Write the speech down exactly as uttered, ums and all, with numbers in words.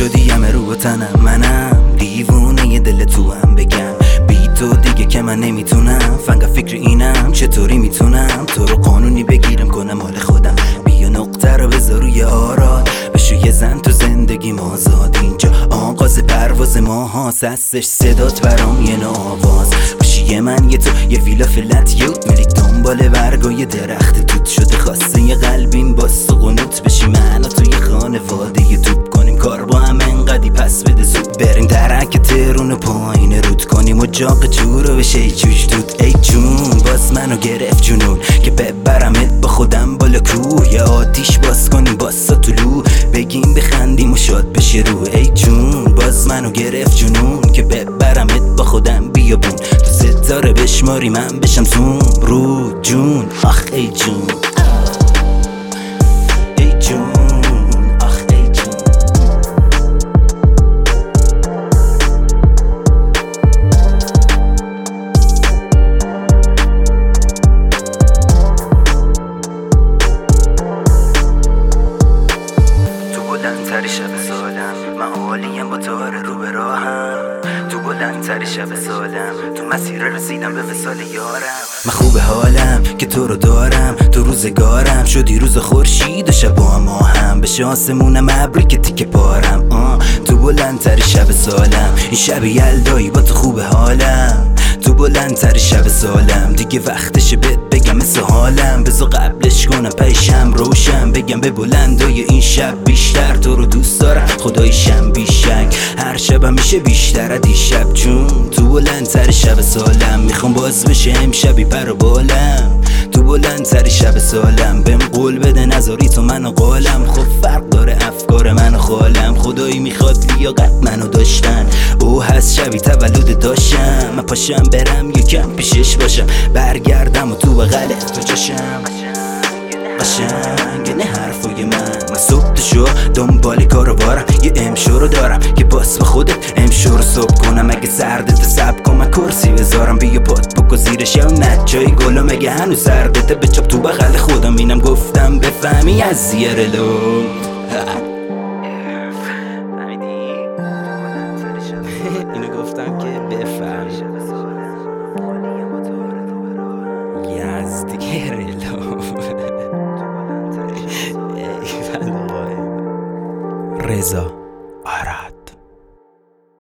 شدی همه رو تنم، منم دیوونه ی دل تو هم بگم بی تو دیگه که من نمیتونم. فنگا فکر اینم چطوری میتونم تو رو قانونی بگیرم کنم حال خودم. بیا نقطه رو بذار روی آراد، بشو یه زن تو زندگی آزاد. اینجا آغاز پرواز ما هاست، هستش صدات برام یه آواز. بشی من یه تو یه ویلا فلت یوت میری دنبال برگای درخت توت شده خواسته یه قلبیم باست و قنوت بشی من و تو یه خانواده یه توپ کنیم کار با هم انقدی پس بده زود بریم درک ترون و پایین رود کنیم و جاق جور رو بشه ای جوش دود. ای جون باز منو گرفت جنون که ببرمت با خودم بالا کوه، یه آتیش باز کنیم باسا طلو بگیم بخندیم و شاد بشه رو. ای جون باز منو گرفت جنون که ببرمت با خودم بیابون تو ستاره بشماری من بشم زوم رو جون. آخ ای جون ای جون آخ ای جون. تو بلندتری شب سالم، من عالیم با تار رو به راهم. تو بلندتری شب سالم، تو مسیر رسیدم به وصال یارم. من خوب حالم که تو رو دارم، تو روزگارم شدی روز خورشید و شب با ما هم بشه آسمونم ابری که تیکه پارم. آه تو بلندتری شب سالم، این شب یلدایی با تو خوب حالم. تو بلندتری شب سالم، دیگه وقتشه بهت بگم مثل حالم. بذار قبلش کنم پیشم روشن بگم به بلندای این شب بیشتر تو رو دوست دارم خدایشم بیشک. هر شبم میشه بیشتر دیشب چون تو بلندتر شب سالم. میخوام باز بشه امشبی پر و بالم. تو بلندتر شب سالم، بهم قول بده نذاری تو منو قالم. خب فرق داره افکار من و خالم، خدایی میخواد لیاقت منو داشتن. او هست شبی تولد داشتم، من پاشم برم یکم پیشش باشم برگردم و تو بغله تو جاشم. قشنگ نه حرفای من، من صبح شو دنبال کارو بارم. یه امشو رو دارم که باس به خودت امشو رو صبح کنم. اگه سردت سب کن من کرسی بذارم بیا پات بکو زیرش یا نچای گلو. مگه هنوز سردته بچاپ تو بغل خودم. اینم گفتم بفهمی از زیر لو. اینو گفتم که بفهمی یزدی رلو. رضا